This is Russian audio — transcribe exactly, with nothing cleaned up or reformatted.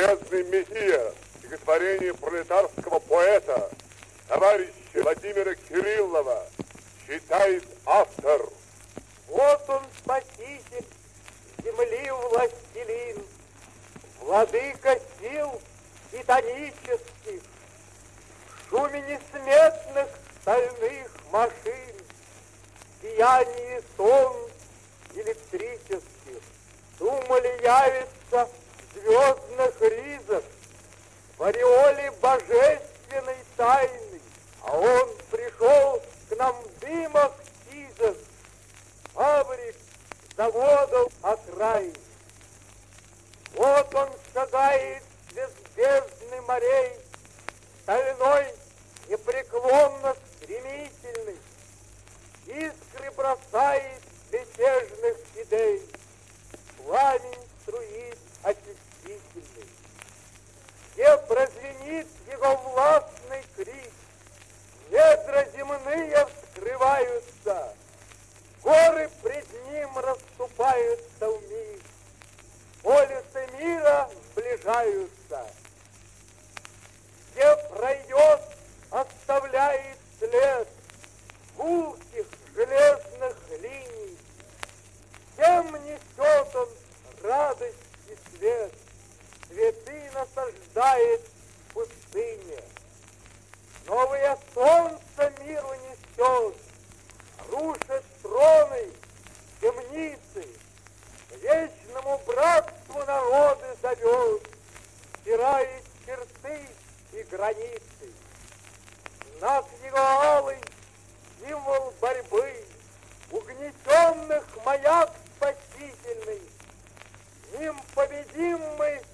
Железный Мессия, стихотворение пролетарского поэта, товарища Владимира Кириллова, читает автор. Вот он, спаситель, земли властелин, владыка сил титанических, в шуме несметных стальных машин, сияние солнц электрических, думали явится в звездных ризах, в ореоле божественной тайны, а он пришел к нам в дымах сизых, фабрик, заводов окраин. Вот он шагает без бездны морей, стальной, непреклонно стремительный, искры бросает мятежных идей, пламень струит очистительный. Где прозвенит его властный крик, недра земные вскрываются, горы пред ним расступаются вмиг, полюсы мира сближаются. Где пройдет, оставляет след гулких железных линий, тем несет он радость и свет, цветы насаждает в пустыне. Новое солнце миру несет, рушит троны, темницы, к вечному братству народы зовет, стирает черты и границы. Знак его алый, символ борьбы, угнетенных маяк спасительный. Им победим мы